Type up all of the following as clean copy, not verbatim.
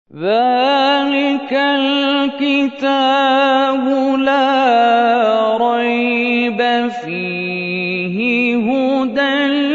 ذَٰلِكَ الْكِتَابُ لَا رَيْبَ فِيهِ هُدًى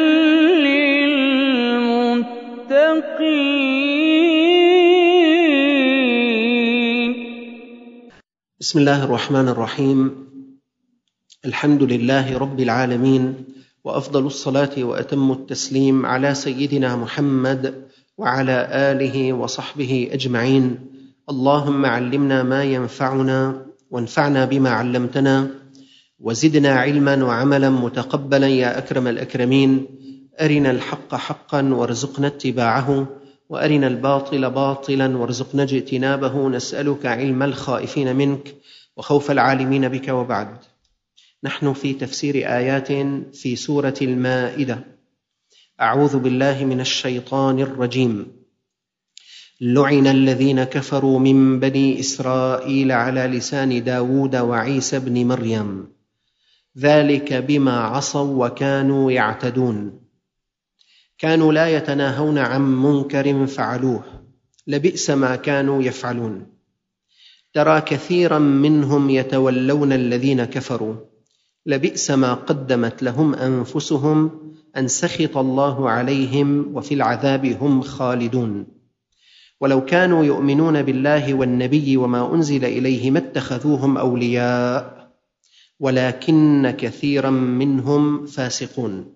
لِّلْمُتَّقِينَ. بسم الله الرحمن الرحيم. الحمد لله رب العالمين، وأفضل الصلاة وأتم التسليم على سيدنا محمد وعلى آله وصحبه أجمعين. اللهم علمنا ما ينفعنا وانفعنا بما علمتنا وزدنا علما وعملا متقبلا يا أكرم الأكرمين. أرنا الحق حقا وارزقنا اتباعه، وأرنا الباطل باطلا وارزقنا اجتنابه. نسألك علم الخائفين منك وخوف العالمين بك. وبعد، نحن في تفسير آيات في سورة المائدة. أعوذ بالله من الشيطان الرجيم. لعن الذين كفروا من بني إسرائيل على لسان داود وعيسى بن مريم، ذلك بما عصوا وكانوا يعتدون. كانوا لا يتناهون عن منكر فعلوه، لبئس ما كانوا يفعلون. ترى كثيرا منهم يتولون الذين كفروا، لبئس ما قدمت لهم أنفسهم أن سخط الله عليهم وفي العذاب هم خالدون. ولو كانوا يؤمنون بالله والنبي وما أنزل إليه ما اتخذوهم أولياء ولكن كثيرا منهم فاسقون.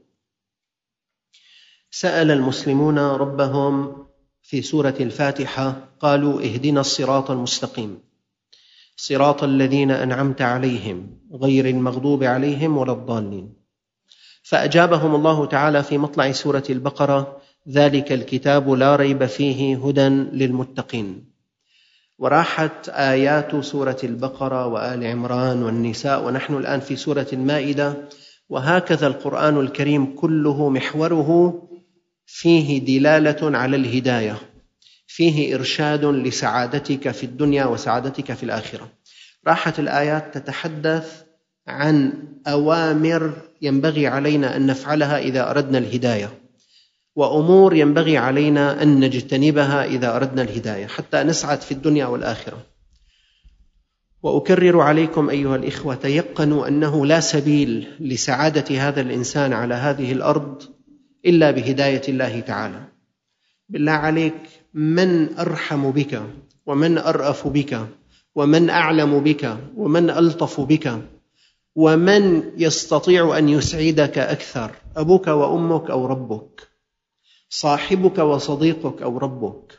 سأل المسلمون ربهم في سورة الفاتحة، قالوا: اهدنا الصراط المستقيم، صراط الذين أنعمت عليهم غير المغضوب عليهم ولا الضالين. فأجابهم الله تعالى في مطلع سورة البقرة: ذلك الكتاب لا ريب فيه هدى للمتقين. وراحت آيات سورة البقرة وآل عمران والنساء، ونحن الآن في سورة المائدة. وهكذا القرآن الكريم كله محوره فيه دلالة على الهداية، فيه إرشاد لسعادتك في الدنيا وسعادتك في الآخرة. راحت الآيات تتحدث عن أوامر ينبغي علينا أن نفعلها إذا أردنا الهداية، وأمور ينبغي علينا أن نجتنبها إذا أردنا الهداية حتى نسعد في الدنيا والآخرة. وأكرر عليكم أيها الإخوة، تيقنوا أنه لا سبيل لسعادة هذا الإنسان على هذه الأرض إلا بهداية الله تعالى. بالله عليك، من أرحم بك ومن أرأف بك ومن أعلم بك ومن ألطف بك ومن يستطيع أن يسعدك أكثر؟ أبوك وأمك أو ربك؟ صاحبك وصديقك أو ربك؟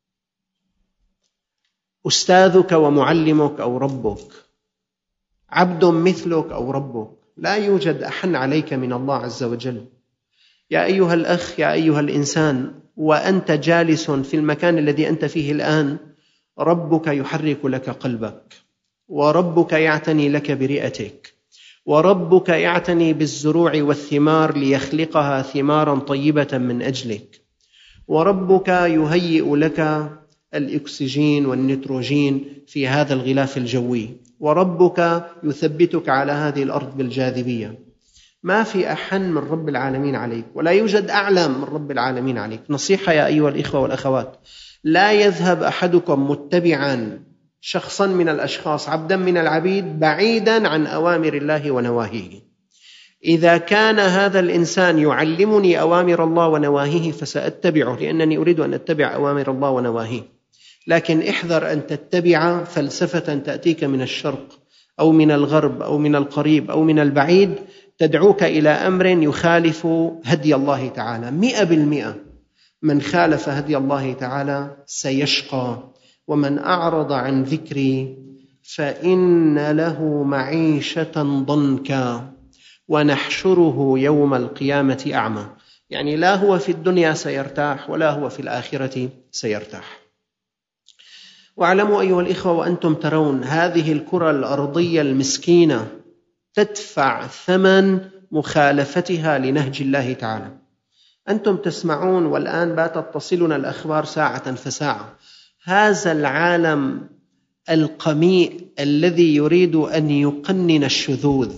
أستاذك ومعلمك أو ربك؟ عبد مثلك أو ربك؟ لا يوجد أحن عليك من الله عز وجل. يا أيها الأخ، يا أيها الإنسان، وأنت جالس في المكان الذي أنت فيه الآن، ربك يحرك لك قلبك، وربك يعتني لك برئتك، وربك يعتني بالزروع والثمار ليخلقها ثمارا طيبة من أجلك، وربك يهيئ لك الأكسجين والنيتروجين في هذا الغلاف الجوي، وربك يثبتك على هذه الأرض بالجاذبية. ما في أحن من رب العالمين عليك، ولا يوجد أعلى من رب العالمين عليك. نصيحة يا أيها الإخوة والأخوات: لا يذهب أحدكم متبعا شخصا من الأشخاص، عبدا من العبيد، بعيدا عن أوامر الله ونواهيه. إذا كان هذا الإنسان يعلمني أوامر الله ونواهيه فسأتبعه، لأنني أريد أن أتبع أوامر الله ونواهيه. لكن احذر أن تتبع فلسفة تأتيك من الشرق أو من الغرب أو من القريب أو من البعيد، تدعوك إلى أمر يخالف هدي الله تعالى. 100% من خالف هدي الله تعالى سيشقى. ومن أعرض عن ذكري فإن له معيشة ضنكا ونحشره يوم القيامة أعمى. يعني لا هو في الدنيا سيرتاح ولا هو في الآخرة سيرتاح. واعلموا أيها الإخوة وأنتم ترون هذه الكرة الأرضية المسكينة تدفع ثمن مخالفتها لنهج الله تعالى. أنتم تسمعون والآن باتت تصلنا الأخبار ساعة فساعة. هذا العالم القميء الذي يريد أن يقنن الشذوذ،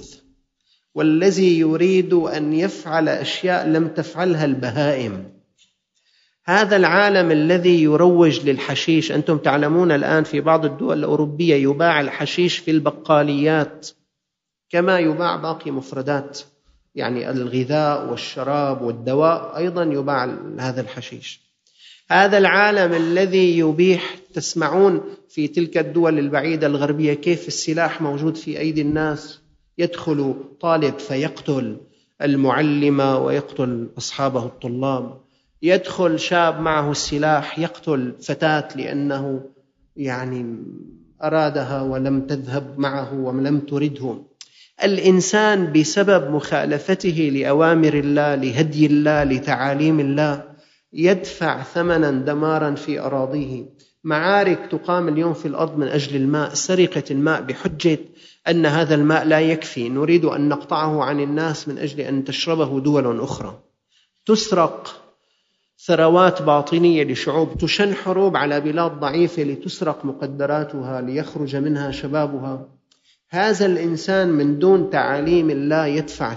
والذي يريد أن يفعل أشياء لم تفعلها البهائم، هذا العالم الذي يروج للحشيش. أنتم تعلمون الآن في بعض الدول الأوروبية يباع الحشيش في البقاليات كما يباع باقي مفردات، يعني الغذاء والشراب والدواء أيضا يباع هذا الحشيش. هذا العالم الذي يبيح، تسمعون في تلك الدول البعيدة الغربية كيف السلاح موجود في أيدي الناس، يدخل طالب فيقتل المعلمة ويقتل أصحابه الطلاب، يدخل شاب معه السلاح يقتل فتاة لأنه يعني أرادها ولم تذهب معه ولم ترده. الإنسان بسبب مخالفته لأوامر الله، لهدي الله، لتعاليم الله، يدفع ثمنا دمارا في أراضيه. معارك تقام اليوم في الأرض من أجل الماء، سرقة الماء بحجة أن هذا الماء لا يكفي، نريد أن نقطعه عن الناس من أجل أن تشربه دول أخرى. تسرق ثروات باطنية لشعوب، تشن حروب على بلاد ضعيفة لتسرق مقدراتها ليخرج منها شبابها. هذا الإنسان من دون تعاليم الله يدفع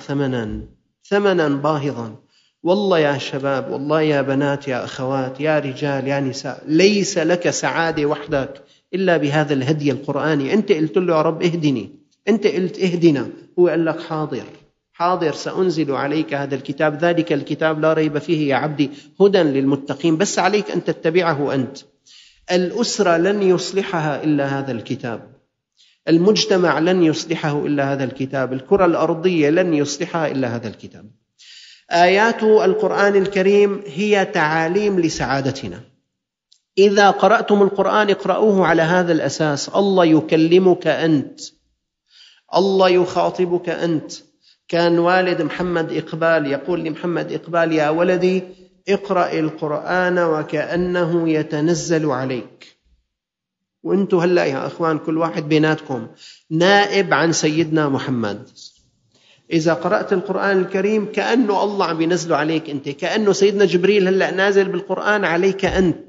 ثمنا باهظا. والله يا شباب، والله يا بنات، يا أخوات، يا رجال، يا نساء، ليس لك سعادة وحدك إلا بهذا الهدي القرآني. أنت قلت له يا رب اهدني، أنت قلت اهدنا، هو قال لك حاضر سأنزل عليك هذا الكتاب، ذلك الكتاب لا ريب فيه يا عبدي هدى للمتقين، بس عليك أن تتبعه أنت. الأسرة لن يصلحها إلا هذا الكتاب، المجتمع لن يصلحه إلا هذا الكتاب، الكرة الأرضية لن يصلحها إلا هذا الكتاب. آيات القرآن الكريم هي تعاليم لسعادتنا. إذا قرأتم القرآن اقرأوه على هذا الأساس. الله يكلمك أنت، الله يخاطبك أنت. كان والد محمد إقبال يقول لمحمد إقبال: يا ولدي اقرأ القرآن وكأنه يتنزل عليك. وانتم هلأ يا أخوان كل واحد بيناتكم نائب عن سيدنا محمد. إذا قرأت القرآن الكريم كأنه الله عم ينزله عليك أنت، كأنه سيدنا جبريل هلأ نازل بالقرآن عليك أنت.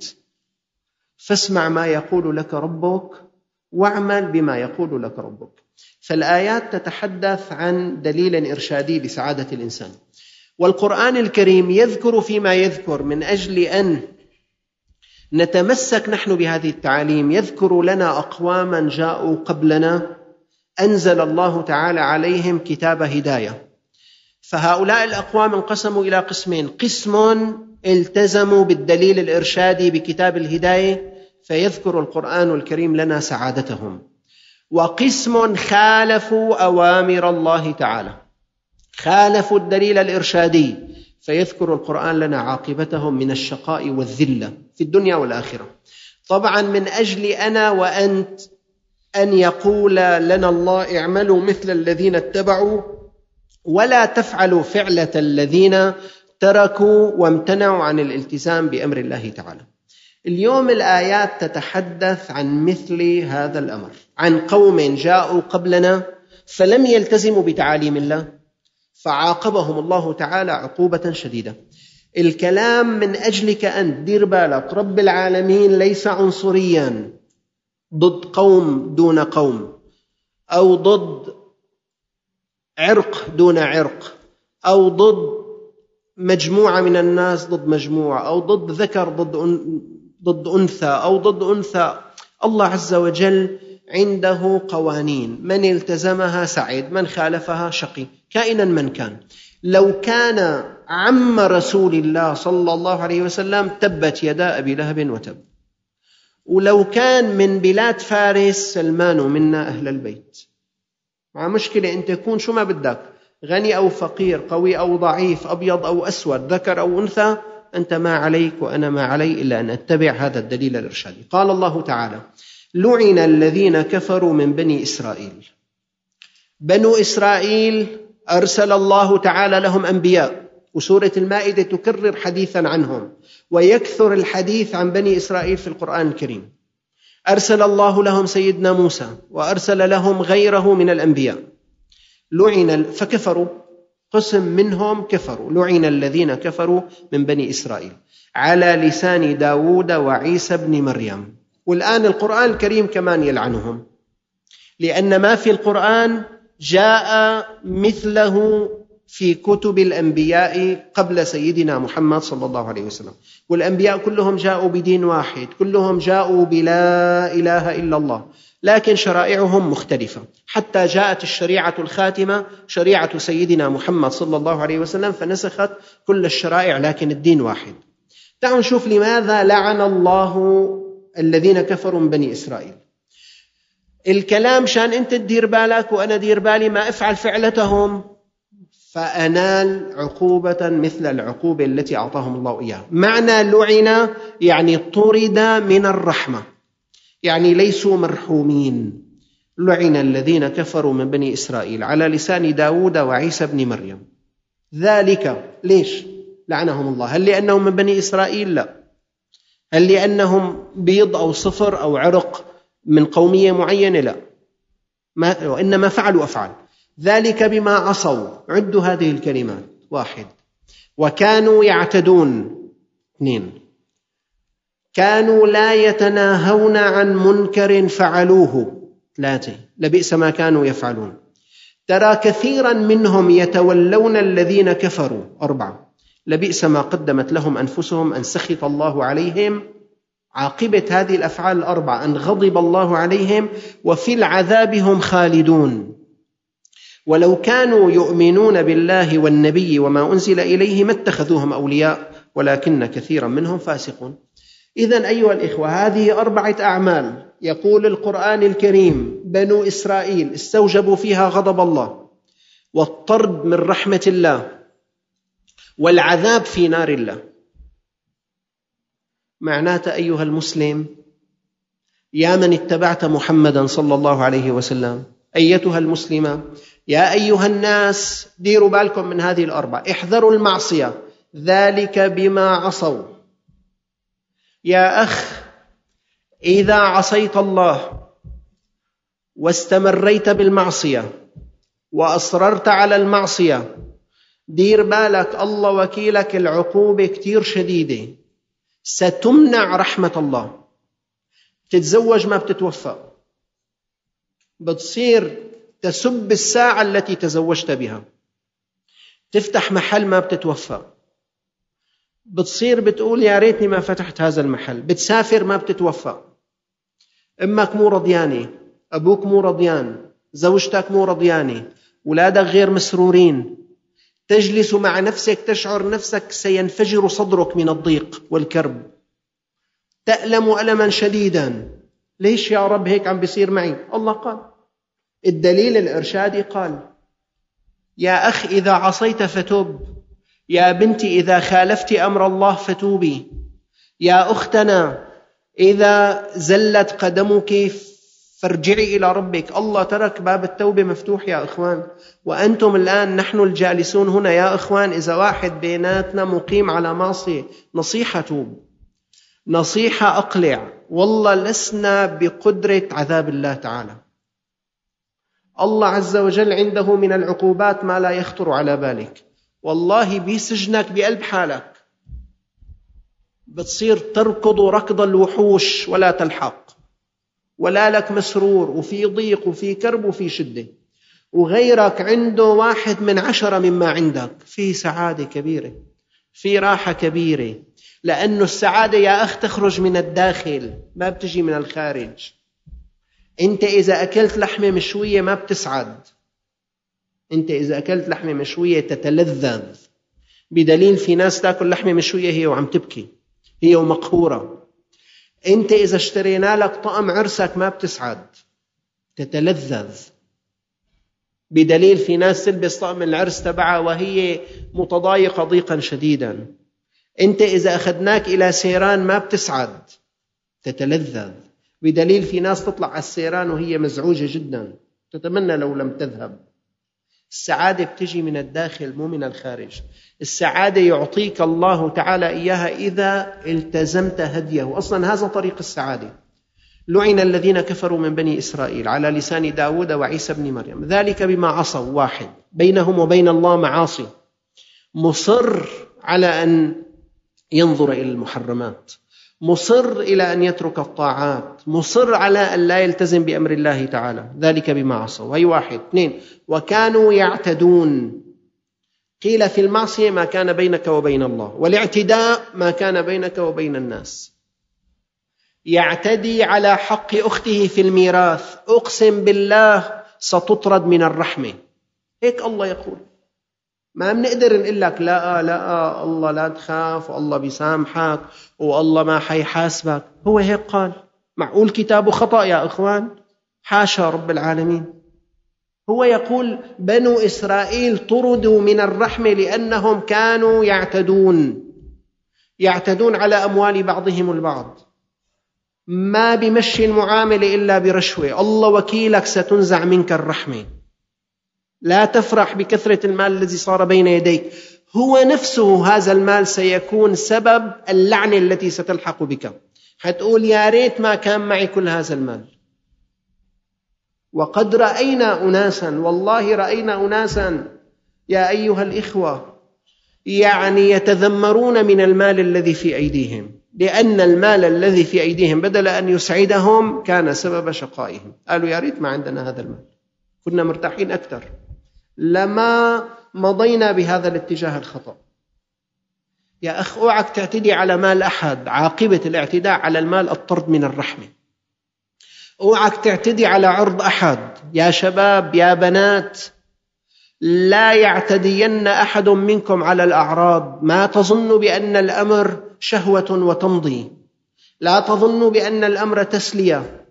فاسمع ما يقول لك ربك واعمل بما يقول لك ربك. فالآيات تتحدث عن دليل إرشادي لسعادة الإنسان، والقرآن الكريم يذكر فيما يذكر من أجل أن نتمسك نحن بهذه التعاليم. يذكر لنا أقواما جاءوا قبلنا أنزل الله تعالى عليهم كتاب هداية، فهؤلاء الأقوام انقسموا إلى قسمين: قسم التزموا بالدليل الإرشادي بكتاب الهداية فيذكر القرآن الكريم لنا سعادتهم، وقسم خالفوا أوامر الله تعالى، خالفوا الدليل الإرشادي فيذكر القرآن لنا عاقبتهم من الشقاء والذلة في الدنيا والآخرة. طبعا من أجل أنا وأنت أن يقول لنا الله: اعملوا مثل الذين اتبعوا ولا تفعلوا فعلة الذين تركوا وامتنعوا عن الالتزام بأمر الله تعالى. اليوم الآيات تتحدث عن مثل هذا الأمر، عن قوم جاءوا قبلنا فلم يلتزموا بتعاليم الله فعاقبهم الله تعالى عقوبة شديدة. الكلام من أجلك أنت، دير بالك، رب العالمين ليس عنصريا ضد قوم دون قوم، أو ضد عرق دون عرق، أو ضد مجموعة من الناس ضد مجموعة، أو ضد ذكر ضد أنثى، أو ضد أنثى. الله عز وجل عنده قوانين، من التزمها سعيد، من خالفها شقي، كائنا من كان. لو كان عم رسول الله صلى الله عليه وسلم تبت يدا أبي لهب وتب، ولو كان من بلاد فارس سلمان منا أهل البيت. مع مشكلة أنت تكون شو ما بدك، غني أو فقير، قوي أو ضعيف، أبيض أو أسود، ذكر أو أنثى، أنت ما عليك وأنا ما علي إلا أن أتبع هذا الدليل الإرشادي. قال الله تعالى: لعن الذين كفروا من بني إسرائيل. بنو إسرائيل أرسل الله تعالى لهم أنبياء، وسورة المائدة تكرر حديثا عنهم، ويكثر الحديث عن بني إسرائيل في القرآن الكريم. أرسل الله لهم سيدنا موسى، وأرسل لهم غيره من الأنبياء. لعن فكفروا، قسم منهم كفروا. لعن الذين كفروا من بني إسرائيل على لسان داود وعيسى بن مريم. والآن القرآن الكريم كمان يلعنهم، لأن ما في القرآن جاء مثله في كتب الأنبياء قبل سيدنا محمد صلى الله عليه وسلم، والأنبياء كلهم جاءوا بدين واحد، كلهم جاءوا بلا إله إلا الله، لكن شرائعهم مختلفة، حتى جاءت الشريعة الخاتمة شريعة سيدنا محمد صلى الله عليه وسلم فنسخت كل الشرائع، لكن الدين واحد. تعالوا نشوف لماذا لعن الله الذين كفروا من بني إسرائيل. الكلام شان أنت تدير بالك وأنا دير بالي ما أفعل فعلتهم فأنال عقوبة مثل العقوبة التي أعطاهم الله إياها. معنى لعن يعني طرد من الرحمة، يعني ليسوا مرحومين. لعن الذين كفروا من بني إسرائيل على لسان داود وعيسى بن مريم. ذلك ليش لعنهم الله؟ هل لأنهم من بني إسرائيل؟ لا. هل لأنهم بيض أو صفر أو عرق من قومية معينة؟ لا، وإنما فعلوا أفعال. ذلك بما عصوا. عدوا هذه الكلمات: 1. وكانوا يعتدون. 2. كانوا لا يتناهون عن منكر فعلوه. 3. لبئس ما كانوا يفعلون. ترى كثيرا منهم يتولون الذين كفروا. 4. لبئس ما قدمت لهم أنفسهم أن سخط الله عليهم. عاقبة هذه الأفعال 4 أن غضب الله عليهم وفي العذاب هم خالدون. ولو كانوا يؤمنون بالله والنبي وما أنزل إليه ما اتخذوهم أولياء ولكن كثيرا منهم فاسقون. إذن أيها الإخوة، هذه 4 أعمال يقول القرآن الكريم بنو إسرائيل استوجبوا فيها غضب الله والطرد من رحمة الله والعذاب في نار الله. معناته أيها المسلم يا من اتبعت محمدا صلى الله عليه وسلم، أيتها المسلمة، يا أيها الناس، ديروا بالكم من هذه 4. احذروا المعصية. ذلك بما عصوا. يا أخ، إذا عصيت الله واستمريت بالمعصية وأصررت على المعصية، دير بالك الله وكيلك، العقوبة كتير شديدة، ستمنع رحمة الله. تتزوج ما بتتوفق، بتصير تسب الساعة التي تزوجت بها، تفتح محل ما بتتوفق، بتصير بتقول يا ريتني ما فتحت هذا المحل، بتسافر ما بتتوفق، أمك مو رضيانة، أبوك مو رضيان، زوجتك مو رضيانة، أولادك غير مسرورين، تجلس مع نفسك تشعر نفسك سينفجر صدرك من الضيق والكرب، تألم ألما شديدا. ليش يا رب هيك عم بيصير معي؟ الله قال، الدليل الإرشادي قال: يا أخ إذا عصيت فتوب، يا بنتي إذا خالفت أمر الله فتوبي، يا أختنا إذا زلت قدمك فارجعي إلى ربك. الله ترك باب التوبة مفتوح يا إخوان، وأنتم الآن نحن الجالسون هنا يا إخوان، إذا واحد بيناتنا مقيم على معصية، نصيحة توب، نصيحة أقلع، والله لسنا بقدرة عذاب الله تعالى. الله عز وجل عنده من العقوبات ما لا يخطر على بالك. والله بيسجنك بقلب حالك، بتصير تركض ركض الوحوش ولا تلحق، ولا لك مسرور، وفي ضيق وفي كرب وفي شدة، وغيرك عنده 1/10 مما عندك، في سعادة كبيرة، في راحة كبيرة، لأنه السعادة يا أخ تخرج من الداخل ما بتجي من الخارج. أنت إذا أكلت لحمة مشوية ما بتسعد، أنت إذا أكلت لحمة مشوية تتلذذ، بدليل في ناس تأكل لحمة مشوية هي وعم تبكي، هي ومقهورة. أنت إذا اشترينا لك طقم عرسك ما بتسعد، تتلذذ، بدليل في ناس تلبس طقم العرس تبعها وهي متضايقة ضيقا شديدا. أنت إذا أخذناك إلى سيران ما بتسعد، تتلذذ، بدليل في ناس تطلع على السيران وهي مزعوجة جدا، تتمنى لو لم تذهب. السعادة بتجي من الداخل مو من الخارج. السعادة يعطيك الله تعالى إياها إذا التزمت هديه، أصلا هذا طريق السعادة. لعن الذين كفروا من بني إسرائيل على لسان داود وعيسى بن مريم. ذلك بما عصوا. 1، بينهم وبين الله معاصي، مصر على أن ينظر إلى المحرمات، مصر إلى أن يترك الطاعات، مصر على أن لا يلتزم بأمر الله تعالى. ذلك بما عصوا. هي 1. 2، وكانوا يعتدون. قيل في المعصية ما كان بينك وبين الله، والاعتداء ما كان بينك وبين الناس. يعتدي على حق أخته في الميراث، أقسم بالله ستطرد من الرحمة. هيك الله يقول. ما بنقدر نقول لك لا الله لا تخاف والله بيسامحك والله ما حيحاسبك. هو هيك قال؟ معقول كتابه خطأ يا إخوان؟ حاشا رب العالمين. هو يقول بنو إسرائيل طردوا من الرحمة لأنهم كانوا يعتدون على أموال بعضهم البعض. ما بمشي المعاملة إلا برشوة. الله وكيلك ستنزع منك الرحمة. لا تفرح بكثرة المال الذي صار بين يديك، هو نفسه هذا المال سيكون سبب اللعنة التي ستلحق بك. حتقول يا ريت ما كان معي كل هذا المال. وقد رأينا أناسا، والله رأينا أناسا يا أيها الإخوة يعني يتذمرون من المال الذي في أيديهم، لأن المال الذي في أيديهم بدل أن يسعدهم كان سبب شقائهم. قالوا يا ريت ما عندنا هذا المال، كنا مرتاحين أكثر، لما مضينا بهذا الاتجاه الخطأ. يا أخ اوعك تعتدي على مال أحد، عاقبة الاعتداء على المال الطرد من الرحمة. اوعك تعتدي على عرض أحد. يا شباب يا بنات، لا يعتدين أحد منكم على الأعراض. ما تظنوا بأن الأمر شهوة وتمضي، لا تظنوا بأن الأمر تسلية.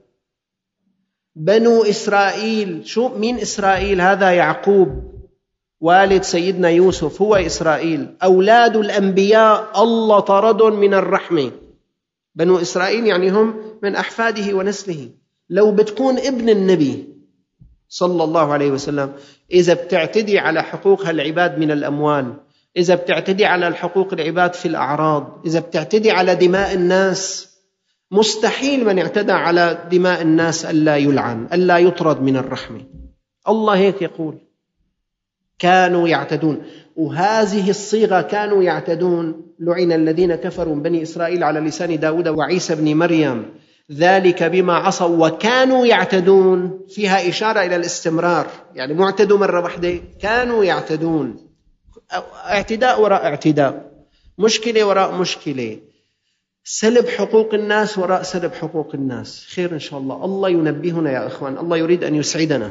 بنو إسرائيل، مين إسرائيل؟ هذا يعقوب والد سيدنا يوسف، هو إسرائيل. أولاد الأنبياء الله طردهم من الرحمة. بنو إسرائيل يعني هم من أحفاده ونسله. لو بتكون ابن النبي صلى الله عليه وسلم، إذا بتعتدي على حقوق العباد من الأموال، إذا بتعتدي على حقوق العباد في الأعراض، إذا بتعتدي على دماء الناس، مستحيل من اعتدى على دماء الناس ألا يلعن، ألا يطرد من الرحمة. الله هيك يقول كانوا يعتدون. وهذه الصيغة كانوا يعتدون، لعن الذين كفروا من بني إسرائيل على لسان داود وعيسى بن مريم ذلك بما عصوا وكانوا يعتدون، فيها إشارة إلى الاستمرار، يعني معتدوا مرة واحدة، كانوا يعتدون. اعتداء وراء اعتداء، مشكلة وراء مشكلة، سلب حقوق الناس وراء سلب حقوق الناس. خير إن شاء الله. الله ينبهنا يا إخوان، الله يريد أن يسعدنا.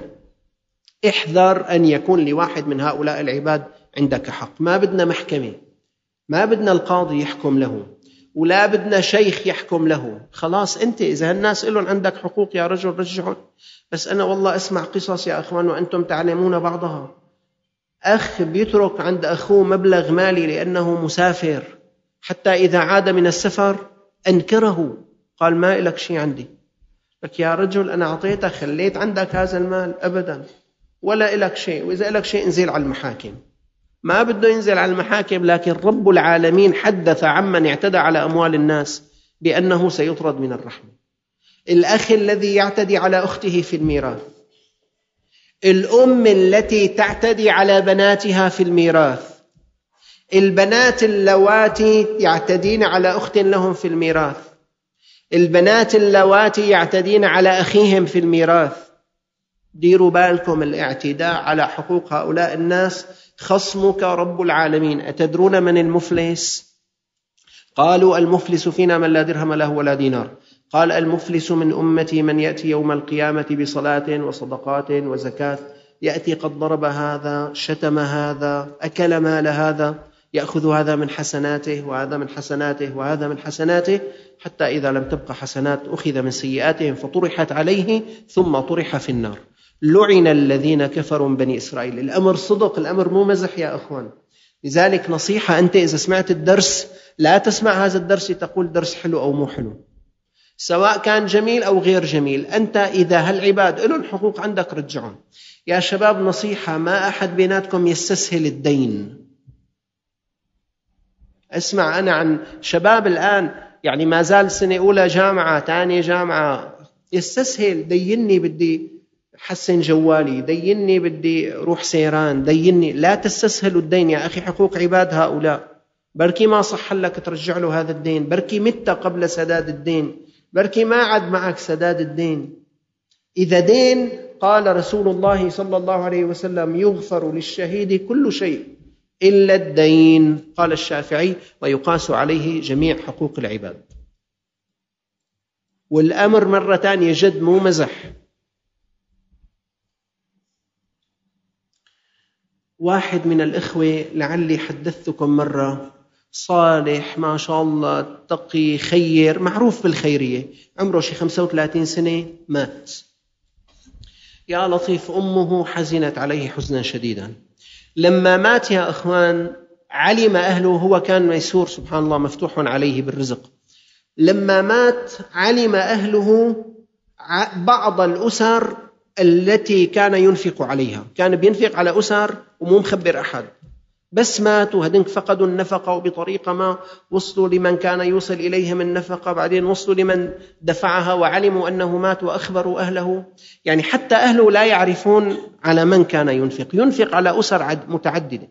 احذر أن يكون لواحد من هؤلاء العباد عندك حق. ما بدنا محكمة، ما بدنا القاضي يحكم له، ولا بدنا شيخ يحكم له. خلاص أنت إذا هالناس لهم عندك حقوق يا رجل رجعهم. بس أنا والله أسمع قصص يا أخوان وأنتم تعلمون بعضها. أخ بيترك عند أخوه مبلغ مالي لأنه مسافر، حتى إذا عاد من السفر أنكره، قال ما إلك شيء عندي. لك يا رجل أنا أعطيتك، خليت عندك هذا المال؟ أبدا، ولا إلك شيء، وإذا إلك شيء انزل على المحاكم. ما بده ينزل على المحاكم، لكن رب العالمين حدث عمن اعتدى على أموال الناس بأنه سيطرد من الرحمة. الأخ الذي يعتدي على أخته في الميراث، الأم التي تعتدي على بناتها في الميراث، البنات اللواتي يعتدين على أخت لهم في الميراث، البنات اللواتي يعتدين على أخيهم في الميراث. ديروا بالكم، الاعتداء على حقوق هؤلاء الناس خصمك رب العالمين. أتدرون من المفلس؟ قالوا المفلس فينا من لا درهم له ولا دينار. قال المفلس من أمتي من يأتي يوم القيامة بصلاة وصدقات وزكاة، يأتي قد ضرب هذا، شتم هذا، أكل مال هذا، يأخذ هذا من حسناته وهذا من حسناته وهذا من حسناته، حتى إذا لم تبقى حسنات أخذ من سيئاتهم فطرحت عليه ثم طرح في النار. لعن الذين كفروا من بني إسرائيل. الأمر صدق، الأمر مو مزح يا أخوان. لذلك نصيحة، أنت إذا سمعت الدرس لا تسمع هذا الدرس تقول درس حلو أو مو حلو، سواء كان جميل أو غير جميل. أنت إذا هالعباد لهم حقوق عندك رجعهم. يا شباب نصيحة، ما أحد بيناتكم يستسهل الدين. أسمع أنا عن شباب الآن يعني ما زال سنة أولى جامعة، ثانية جامعة، يستسهل، ديني بدي حسن جوالي، ديني بدي روح سيران، ديني. لا تستسهلوا الدين يا أخي، حقوق عباد هؤلاء. بركي ما صح لك ترجع له هذا الدين، بركي مت قبل سداد الدين، بركي ما عد معك سداد الدين. إذا دين، قال رسول الله صلى الله عليه وسلم يغفر للشهيد كل شيء إلا الدين. قال الشافعي: ويقاس عليه جميع حقوق العباد. والأمر مرة تانية جد مو مزح. واحد من الإخوة لعلي حدثتكم مرة، صالح ما شاء الله، تقي خير، معروف بالخيرية، عمره شي 35 سنة، مات. يا لطيف، أمه حزنت عليه حزنا شديدا. لما مات يا أخوان علم أهله، هو كان ميسور سبحان الله، مفتوح عليه بالرزق. لما مات علم أهله بعض الأسر التي كان ينفق عليها، كان بينفق على أسر ومو مخبر أحد، بس ماتوا هدنك فقدوا النفقة، وبطريقة ما وصلوا لمن كان يوصل إليهم النفقة، بعدين وصلوا لمن دفعها وعلموا أنه مات وأخبروا أهله. يعني حتى أهله لا يعرفون على من كان ينفق على أسر متعددة.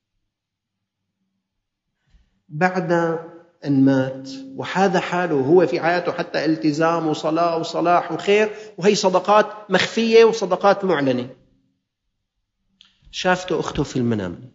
بعد أن مات وهذا حاله، هو في حياته حتى التزام وصلاة وصلاح وخير، وهي صدقات مخفية وصدقات معلنة. شافته أخته في المنام.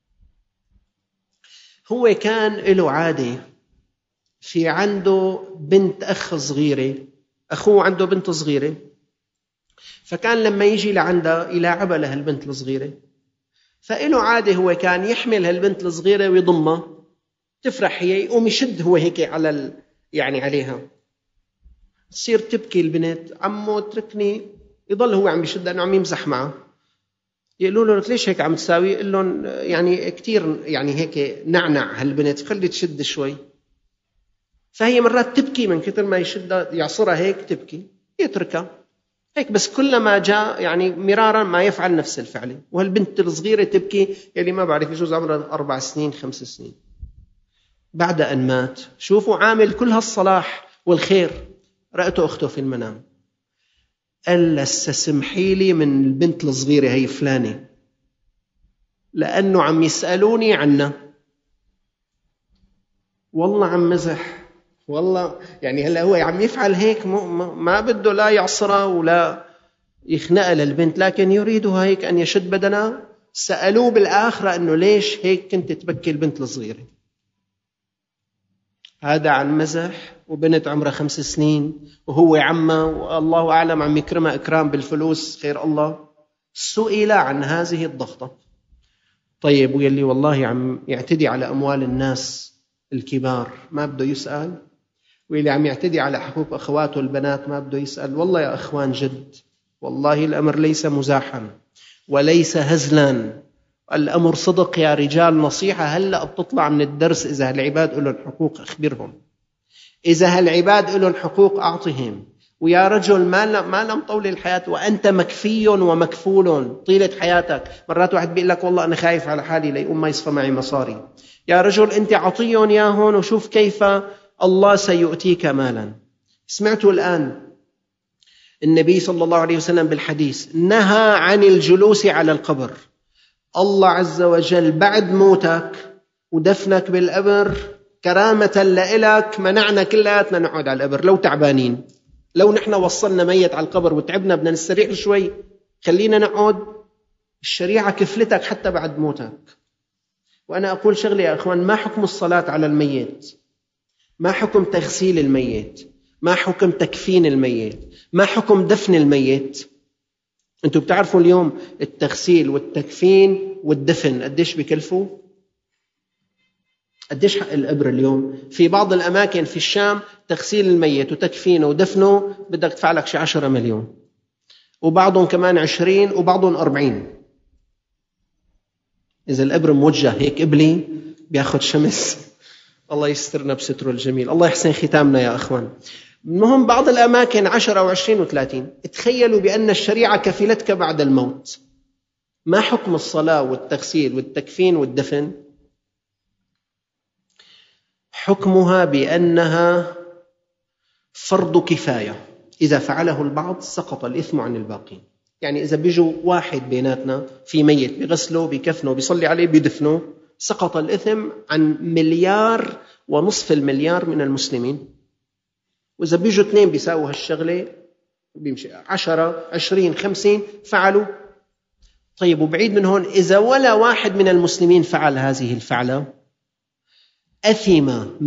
هو كان له عادة، في عنده بنت أخ صغيرة، أخوه عنده بنت صغيرة، فكان لما يجي لعندها يلاعبها لهالبنت الصغيرة، فإله عادة هو كان يحمل هالبنت الصغيرة ويضمها، تفرح هي، يقوم يشد هو هيك على يعني عليها، تصير تبكي البنت، عمو اتركني، يضل هو عم يشد لأنه عم يمزح معه. يقولوا له: ليش هيك عم تساوي؟ يقول لهم: يعني كتير يعني هيك نعنع هالبنت، خلي تشد شوي. فهي مرات تبكي من كتر ما يشدها، يعصرها هيك تبكي، يتركها هيك، بس كلما جاء يعني مرارا ما يفعل نفس الفعل. وهالبنت الصغيرة تبكي، يلي ما بعرف يجوز عمرها 4 سنين 5 سنين. بعد أن مات، شوفوا عامل كل هالصلاح والخير، رأته أخته في المنام، قال لها: استسمحي لي من البنت الصغيرة هي فلانة، لأنه عم يسألوني عنها. والله عم مزح، والله يعني هلا هو عم يفعل هيك، ما بده لا يعصرها ولا يخنقها للبنت، لكن يريدها هيك أن يشد بدنها. سألوه بالآخرة أنه ليش هيك كنت تبكي البنت الصغيرة. هذا عن مزح، وبنت عمرها 5 سنين، وهو عمه، والله أعلم عم يكرمها إكرام بالفلوس، خير الله. سئل عن هذه الضغطة. طيب، ويلي والله عم يعتدي على أموال الناس الكبار ما بده يسأل؟ ويلي عم يعتدي على حقوق أخواته البنات ما بده يسأل؟ والله يا أخوان جد، والله الأمر ليس مزاحا وليس هزلا، الأمر صدق يا رجال. نصيحة هلأ بتطلع من الدرس: إذا هالعباد لهم حقوق أخبرهم، إذا هالعباد لهم حقوق أعطهم. ويا رجل ما لم طول الحياة وأنت مكفي ومكفول طيلة حياتك. مرات واحد بيقول لك: والله أنا خايف على حالي ليقوم ما يصفى معي مصاري. يا رجل أنت عطيهم ياهن وشوف كيف الله سيؤتيك مالا. سمعتوا الآن النبي صلى الله عليه وسلم بالحديث نهى عن الجلوس على القبر. الله عز وجل بعد موتك ودفنك بالقبر كرامة لإلك منعنا كلاتنا نقعد على القبر لو تعبانين. لو نحن وصلنا ميت على القبر وتعبنا بدنا نستريح شوي، خلينا نقعد. الشريعة كفلتك حتى بعد موتك. وأنا أقول شغلة يا أخوان: ما حكم الصلاة على الميت؟ ما حكم تغسيل الميت؟ ما حكم تكفين الميت؟ ما حكم دفن الميت؟ أنتوا بتعرفوا اليوم التغسيل والتكفين والدفن قديش بيكلفوا؟ قديش حق القبر اليوم؟ في بعض الأماكن في الشام تغسيل الميت وتكفينه ودفنه بدك تدفع لك شي 10 مليون، وبعضهم كمان 20، وبعضهم 40. إذا القبر موجه هيك قبلي بياخد شمس. الله يسترنا بستره الجميل، الله يحسن ختامنا يا أخوان. المهم بعض الأماكن 10 و20 و30. تخيلوا بأن الشريعة كفلتك بعد الموت. ما حكم الصلاة والتغسيل والتكفين والدفن؟ حكمها بأنها فرض كفاية، إذا فعله البعض سقط الإثم عن الباقين. يعني إذا بيجوا واحد بيناتنا في ميت بيغسله بيكفنه بيصلي عليه بيدفنه، سقط الإثم عن 1.5 مليار من المسلمين. وإذا بيجوا 2 بيساووا هالشغلة بيمشي 10 20 50 فعلوا. طيب وبعيد من هون، إذا ولا واحد من المسلمين فعل هذه الفعلة أثم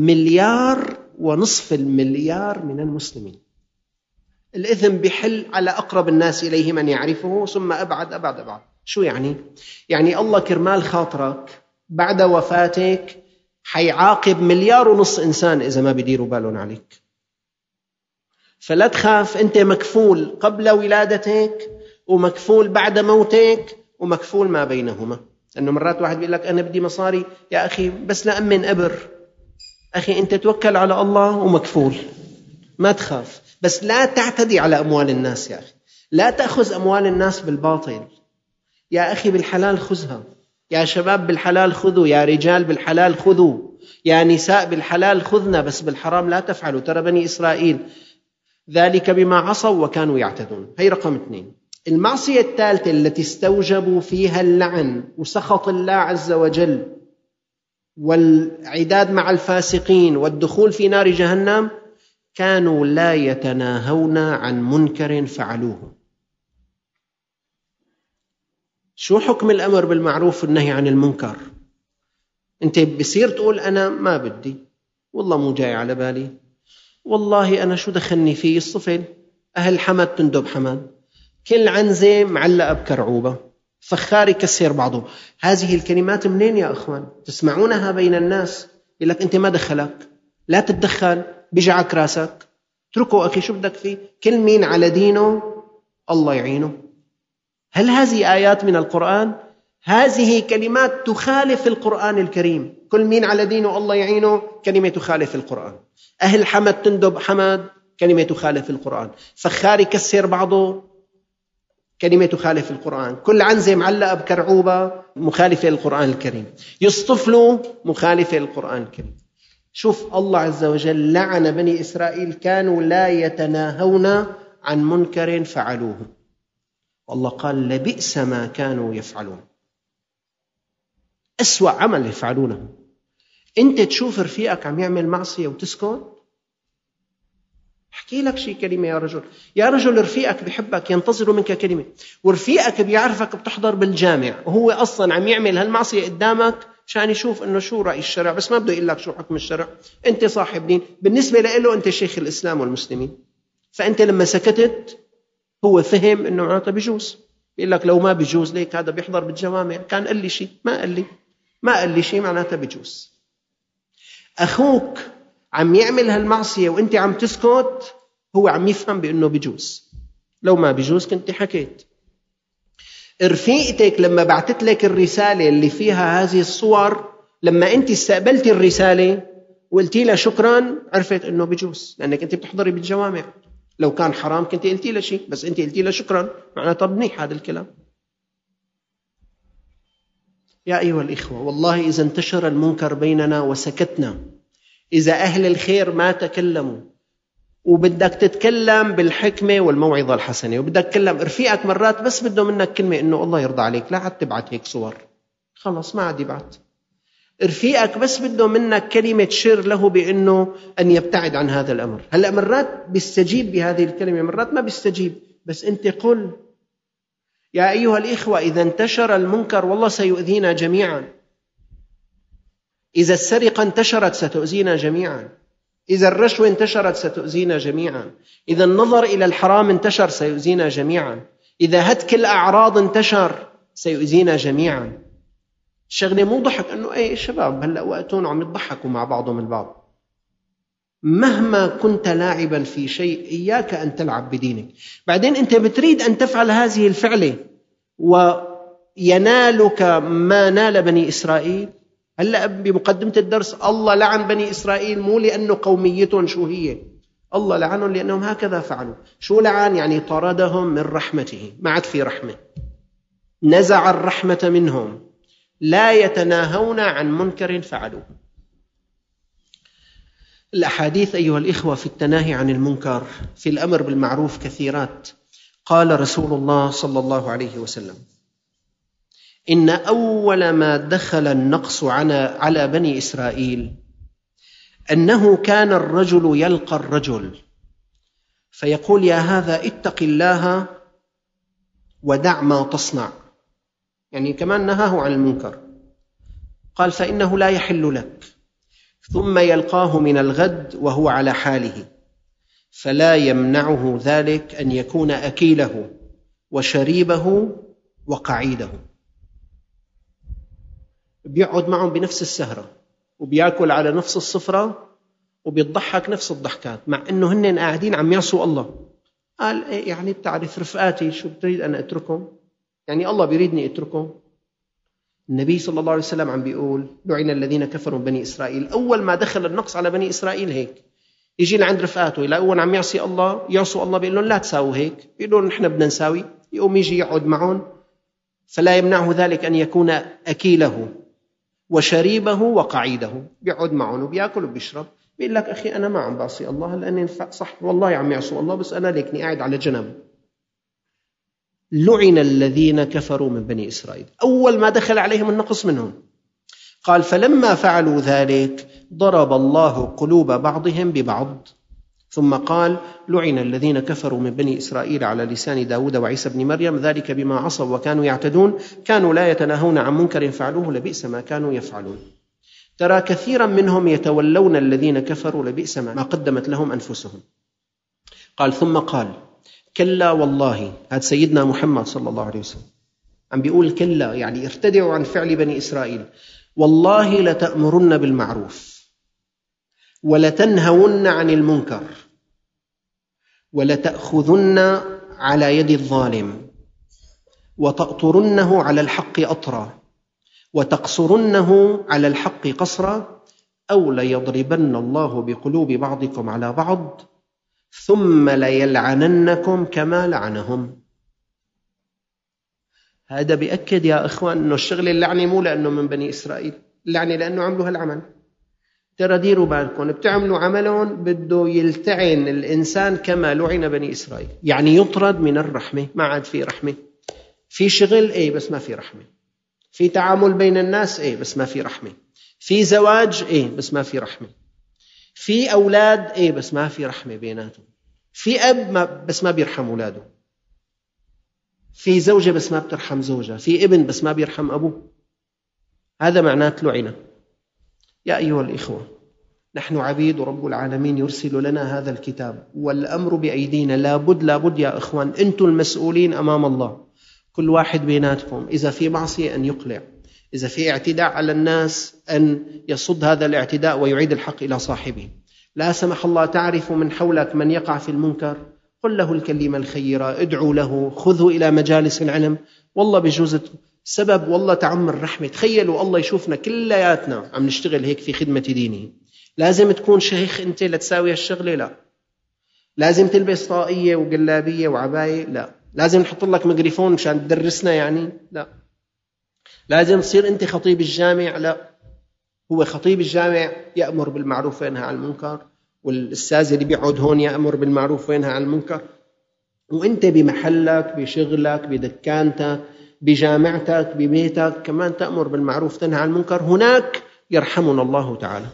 1.5 مليار من المسلمين. الإثم بحل على أقرب الناس إليه من يعرفه، ثم أبعد. شو يعني؟ يعني الله كرمال خاطرك بعد وفاتك حيعاقب 1.5 مليار إنسان إذا ما بيديروا بالهم عليك. فلا تخاف، أنت مكفول قبل ولادتك ومكفول بعد موتك ومكفول ما بينهما. لأنه مرات واحد بيقول لك أنا بدي مصاري، يا أخي بس لأمن قبر. أخي أنت توكل على الله ومكفول، ما تخاف، بس لا تعتدي على أموال الناس يا أخي. لا تأخذ أموال الناس بالباطل يا أخي، بالحلال خذها. يا شباب بالحلال خذوا، يا رجال بالحلال خذوا، يا نساء بالحلال خذنا، بس بالحرام لا تفعلوا. ترى بني إسرائيل ذلك بما عصوا وكانوا يعتدون. هي رقم 2. المعصية الثالثة التي استوجبوا فيها اللعن وسخط الله عز وجل والعداد مع الفاسقين والدخول في نار جهنم، كانوا لا يتناهون عن منكر فعلوه. شو حكم الأمر بالمعروف والنهي عن المنكر؟ أنت بصير تقول أنا ما بدي، والله مو جاي على بالي، والله أنا شو دخلني فيه الصفل، أهل حمد تندب حمد، كل عنزة معلقة بكرعوبة، فخار يكسر بعضه. هذه الكلمات منين يا أخوان؟ تسمعونها بين الناس، يقول لك أنت ما دخلك، لا تتدخل، بيجعك راسك، اتركوا أخي شو بدك فيه، كل مين على دينه الله يعينه. هل هذه آيات من القرآن؟ هذه كلمات تخالف القرآن الكريم. كل مين على دينه الله يعينه كلمة تخالف القرآن. أهل حمد تندب حمد كلمة تخالف القرآن. فخار يكسر بعضه كلمة تخالف القرآن. كل عنزة معلقة بكرعوبة مخالفة للقرآن الكريم. يصطفلوا مخالفة للقرآن الكريم. شوف الله عز وجل لعن بني إسرائيل، كانوا لا يتناهون عن منكر فعلوه، والله قال لبئس ما كانوا يفعلون. أسوأ عمل يفعلونه. أنت تشوف رفيقك عم يعمل معصية وتسكت؟ احكي لك شي كلمة يا رجل. يا رجل رفيقك بحبك ينتظر منك كلمة، ورفيقك بيعرفك بتحضر بالجامع وهو أصلا عم يعمل هالمعصية قدامك عشان يشوف إنه شو رأي الشرع، بس ما بده يقول لك شو حكم الشرع. أنت صاحب دين، بالنسبة له أنت شيخ الإسلام والمسلمين. فأنت لما سكتت هو فهم إنه معناته بيجوز. بيقول لك لو ما بيجوز ليك هذا بيحضر بالجوامع، كان قال لي شيء ما قال لي شيء معناته بيجوز. أخوك عم يعمل هالمعصية وأنت عم تسكت، هو عم يفهم بأنه بيجوز، لو ما بيجوز كنت حكيت. رفيقتك لما بعتت لك الرسالة اللي فيها هذه الصور، لما أنت استقبلت الرسالة وقلتي لها شكرا، عرفت أنه بيجوز لأنك أنت بتحضري بالجوامع. لو كان حرام كنت قلتي لها شيء، بس أنت قلتي لها شكرا، معناته منيح هذا الكلام. يا أيها الإخوة، والله إذا انتشر المنكر بيننا وسكتنا، إذا أهل الخير ما تكلموا، وبدك تتكلم بالحكمة والموعظة الحسنة، وبدك تكلم رفيقك مرات بس بده منك كلمة إنه الله يرضى عليك، لا عاد تبعت هيك صور، خلص ما عاد يبعت. رفيقك بس بده منك كلمة تشير له بأنه أن يبتعد عن هذا الأمر. هلأ مرات بيستجيب بهذه الكلمة، مرات ما بيستجيب، بس أنت قل. يا أيها الإخوة، إذا انتشر المنكر والله سيؤذينا جميعا. إذا السرقة انتشرت ستؤذينا جميعا، إذا الرشوة انتشرت ستؤذينا جميعا، إذا النظر إلى الحرام انتشر سيؤذينا جميعا، إذا هتك الأعراض انتشر سيؤذينا جميعا. الشغلة مو ضحك أنه أي شباب هلأ وقتهم عم يضحكوا مع بعضهم البعض. مهما كنت لاعبا في شيء إياك أن تلعب بدينك. بعدين أنت بتريد أن تفعل هذه الفعلة وينالك ما نال بني إسرائيل. هلأ بمقدمة الدرس الله لعن بني إسرائيل مو لأنه قوميتهم شو هي، الله لعنهم لأنهم هكذا فعلوا. شو لعن؟ يعني طردهم من رحمته، ما عاد في رحمة، نزع الرحمة منهم، لا يتناهون عن منكر فعلوه. الأحاديث أيها الإخوة في التناهي عن المنكر، في الأمر بالمعروف كثيرات. قال رسول الله صلى الله عليه وسلم: إن أول ما دخل النقص على بني إسرائيل أنه كان الرجل يلقى الرجل فيقول: يا هذا اتق الله ودع ما تصنع، يعني كمان نهاه عن المنكر. قال فإنه لا يحل لك، ثم يلقاه من الغد وهو على حاله، فلا يمنعه ذلك أن يكون أكيله وشريبه وقعيده. بيقعد معهم بنفس السهرة وبيأكل على نفس الصفرة وبيضحك نفس الضحكات، مع أنه هن قاعدين عم يعصوا الله. قال يعني بتعرف رفقاتي شو بتريد أن أتركهم؟ يعني الله بيريدني أتركهم؟ النبي صلى الله عليه وسلم عم بيقول لعن الذين كفروا بني إسرائيل. أول ما دخل النقص على بني إسرائيل هيك يجي لعند رفقاته يلاقون عم يعصوا الله بيقول لهم لا تساووا هيك، بيقولوا نحن بدنا نساوي، يقوم يجي يقعد معهم. فلا يمنعه ذلك أن يكون أكيله وشريبه وقعيده، بيقعد معهم وبيأكل وبيشرب. بيقول لك أخي أنا ما عم بعصي الله، لأني صح والله عم يعصوا الله، بس أنا ليكني قاعد على جنب. لعن الذين كفروا من بني إسرائيل. أول ما دخل عليهم النقص منهم. قال فلما فعلوا ذلك ضرب الله قلوب بعضهم ببعض، ثم قال لعن الذين كفروا من بني إسرائيل على لسان داود وعيسى بن مريم ذلك بما عصوا وكانوا يعتدون كانوا لا يتناهون عن منكر فعلوه لبئس ما كانوا يفعلون. ترى كثيرا منهم يتولون الذين كفروا لبئس ما قدمت لهم أنفسهم. قال ثم قال كلا والله، هذا سيدنا محمد صلى الله عليه وسلم عم بيقول كلا، يعني ارتدعوا عن فعل بني إسرائيل، والله لتأمرن بالمعروف ولتنهون عن المنكر ولتأخذن على يد الظالم وتأطرنه على الحق أطرا وتقصرنه على الحق قصرا أو ليضربن الله بقلوب بعضكم على بعض ثم ليلعننكم كما لعنهم. هذا بيأكد يا إخوان أنه الشغل اللعنة مو لأنه من بني إسرائيل، اللعنة لأنه عملوا هالعمل. ترى ديروا بالكم، بتعملوا عملهم بده يلتعن الإنسان كما لعن بني إسرائيل، يعني يطرد من الرحمة، ما عاد في رحمة. في شغل بس ما في رحمة، في تعامل بين الناس بس ما في رحمة، في زواج بس ما في رحمة، في أولاد بس ما في رحمة بيناتهم، في أب بس ما بيرحم أولاده، في زوجة بس ما بترحم زوجها، في ابن بس ما بيرحم أبوه. هذا معناه لعنة. يا أيها الإخوة، نحن عبيد ورب العالمين يرسل لنا هذا الكتاب والأمر بأيدينا. لابد يا إخوان، أنتم المسؤولين أمام الله. كل واحد بيناتكم إذا في معصية أن يقلع، إذا في اعتداء على الناس أن يصد هذا الاعتداء ويعيد الحق إلى صاحبه. لا سمح الله تعرف من حولك من يقع في المنكر، قل له الكلمة الخيرة، ادعو له، خذه إلى مجالس العلم. والله بجوز سبب والله تعم الرحمة. تخيلوا الله يشوفنا كلياتنا عم نشتغل هيك في خدمة دينه. لازم تكون شيخ أنت لتساوي الشغلة؟ لا. لازم تلبس طاقية وقلابية وعباية؟ لا. لازم نحط لك ميكروفون مشان تدرسنا؟ يعني لا. لازم تصير أنت خطيب الجامع؟ لا. هو خطيب الجامع يأمر بالمعروف وينهى عن المنكر، والأستاذ اللي بيقعد هون يأمر بالمعروف وينهى عن المنكر، وأنت بمحلك بشغلك بدكانتك بجامعتك ببيتك كمان تأمر بالمعروف تنهى عن المنكر. هناك يرحمنا الله تعالى.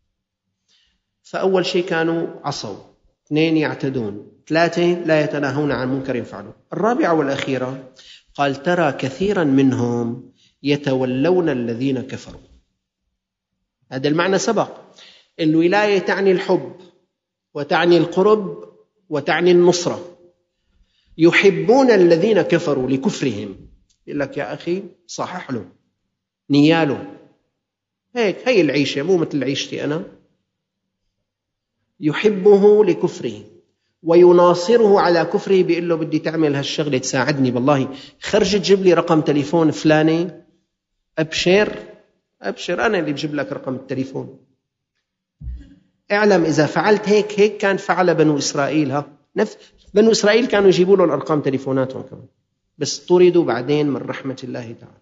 فأول شيء كانوا عصوا، 2 يعتدون، 3 لا يتناهون عن منكر فعلوا. الرابعة والأخيرة قال ترى كثيرا منهم يتولون الذين كفروا. هذا المعنى سبق. الولاية تعني الحب وتعني القرب وتعني النصرة. يحبون الذين كفروا لكفرهم. يقول لك يا أخي صحح له نياله، هيك هي العيشة مو مثل عيشتي أنا. يحبه لكفره ويناصره على كفره، بيقول له بدي تعمل هالشغلة تساعدني، بالله خرج تجيب لي رقم تليفون فلاني، أبشر أنا اللي بجيب لك رقم التليفون. اعلم إذا فعلت هيك كان فعل بنو إسرائيل. بنو إسرائيل كانوا يجيبوا له الأرقام تليفوناتهم كمان، بس طردوا بعدين من رحمة الله تعالى.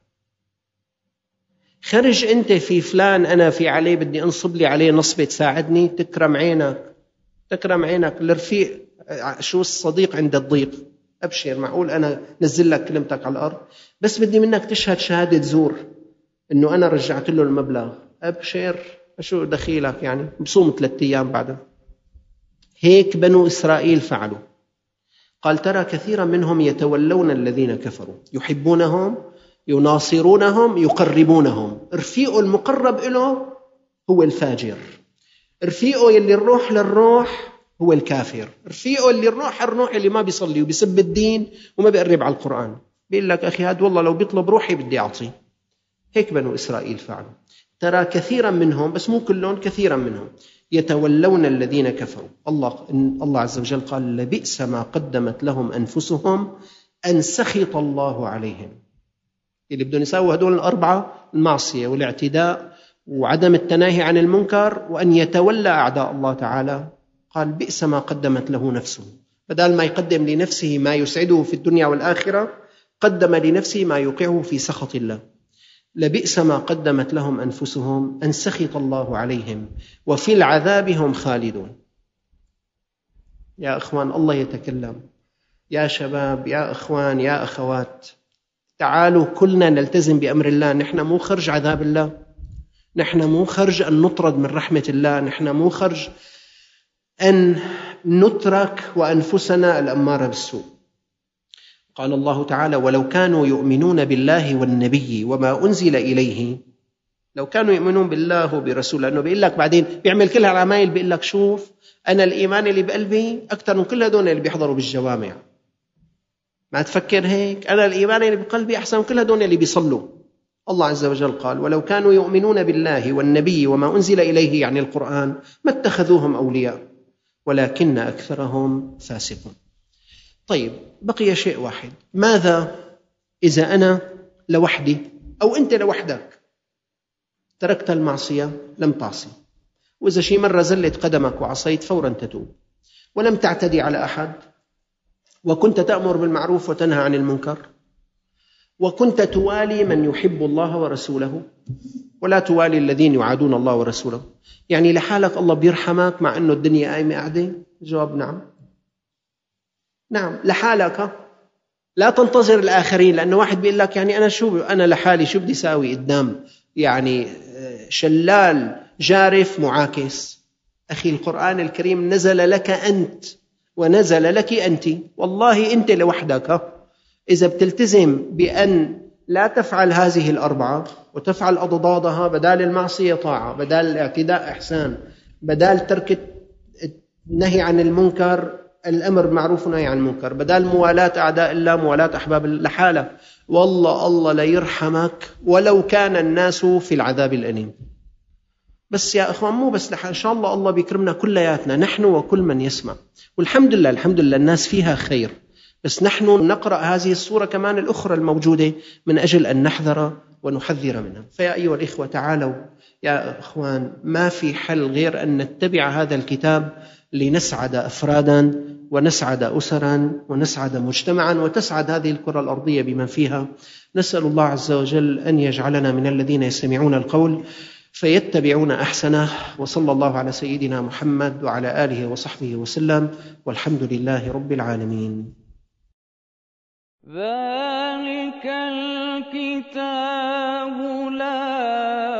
خرج أنت في فلان أنا في عليه بدي أنصب لي عليه نصبة تساعدني، تكرم عينك الرفيق. شو الصديق عند الضيق؟ أبشر، معقول أنا نزل لك كلمتك على الأرض؟ بس بدي منك تشهد شهادة زور إنه أنا رجعت له المبلغ. أبشر، شو دخيلك يعني؟ بصوم 3 أيام بعدها. هيك بنو إسرائيل فعلوا. قال ترى كثيرا منهم يتولون الذين كفروا يحبونهم يناصرونهم يقربونهم. رفيقه المقرب له هو الفاجر، رفيقه اللي الروح للروح هو الكافر، رفيقه اللي الروح اللي ما بيصلي وبيسب الدين وما بيقرب على القرآن. بيقول لك أخي هاد والله لو بيطلب روحي بدي أعطيه. هيك بنو إسرائيل فعلوا. ترى كثيرا منهم، بس مو كلهم، كثيرا منهم يتولون الذين كفروا. الله عز وجل قال لبئس ما قدمت لهم أنفسهم أن سخط الله عليهم. اللي بدهم يساووا هدول الأربعة: المعصية والاعتداء وعدم التناهي عن المنكر وأن يتولى أعداء الله تعالى. قال بئس ما قدمت له نفسه، بدل ما يقدم لنفسه ما يسعده في الدنيا والآخرة قدم لنفسه ما يوقعه في سخط الله. لبئس ما قدمت لهم أنفسهم أن سخط الله عليهم وفي العذاب هم خالدون. يا إخوان الله يتكلم. يا شباب، يا إخوان، يا أخوات، تعالوا كلنا نلتزم بأمر الله. نحن مو خرج عذاب الله، نحن مو خرج أن نطرد من رحمة الله، نحن مو خرج أن نترك وأنفسنا الأمارة بالسوء. قال الله تعالى ولو كانوا يؤمنون بالله والنبي وما أنزل إليه. لو كانوا يؤمنون بالله وبرسول، لأنه بيقول لك بعدين بيعمل كل هالعمايل، بيقول لك شوف أنا الإيمان اللي بقلبي أكثر من كل هدول اللي بيحضروا بالجوامع. ما تفكر هيك؟ أنا الإيمان اللي بقلبي أحسن من كل هدول اللي بيصلوا. الله عز وجل قال ولو كانوا يؤمنون بالله والنبي وما أنزل إليه، يعني القرآن، ما اتخذوهم أولياء ولكن أكثرهم فاسقون. طيب بقي شيء واحد: ماذا إذا أنا لوحدي أو أنت لوحدك تركت المعصية، لم تعصي، وإذا شي مرة زلت قدمك وعصيت فورا تتوب، ولم تعتدي على أحد، وكنت تأمر بالمعروف وتنهى عن المنكر، وكنت توالي من يحب الله ورسوله ولا توالي الذين يعادون الله ورسوله، يعني لحالك الله بيرحمك مع أنه الدنيا قايمة قاعدة؟ جواب نعم. نعم لحالك، لا تنتظر الآخرين. لأنه واحد بيقول لك يعني أنا لحالي شو بدي ساوي قدام يعني شلال جارف معاكس. أخي القرآن الكريم نزل لك أنت ونزل لك أنت. والله أنت لوحدك إذا بتلتزم بأن لا تفعل هذه الأربعة وتفعل أضدادها، بدال المعصية طاعة، بدال الاعتداء إحسان، بدال ترك النهي عن المنكر الأمر معروف ونهي عن المنكر، بدال موالاة أعداء الله موالاة أحباب لحالك، والله الله لا يرحمك ولو كان الناس في العذاب الأليم. بس يا أخوان مو بس إن شاء الله الله بيكرمنا كلياتنا، نحن وكل من يسمع، والحمد لله الحمد لله الناس فيها خير، بس نحن نقرأ هذه الصورة كمان الأخرى الموجودة من أجل أن نحذر ونحذر منها. فيا أيها الإخوة تعالوا يا أخوان، ما في حل غير أن نتبع هذا الكتاب لنسعد أفرادا ونسعد أسرا ونسعد مجتمعا وتسعد هذه الكرة الأرضية بمن فيها. نسأل الله عز وجل أن يجعلنا من الذين يستمعون القول فيتبعون أحسنه. وصلى الله على سيدنا محمد وعلى آله وصحبه وسلم، والحمد لله رب العالمين. ذلك الكتاب لا